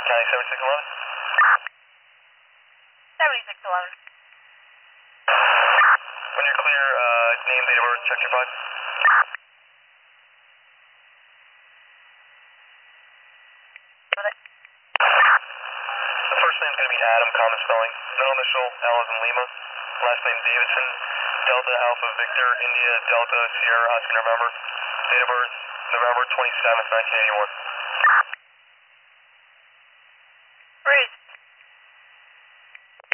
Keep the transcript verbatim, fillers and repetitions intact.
County seventy-six eleven. seventy-six eleven. When you're clear, uh, name, date of birth, check your bud. The first name's going to be Adam, common spelling. Middle initial, L as in Lima. Last name Davidson. Delta Alpha Victor India Delta Sierra Oscar November. Date of birth November twenty-seventh, nineteen eighty-one.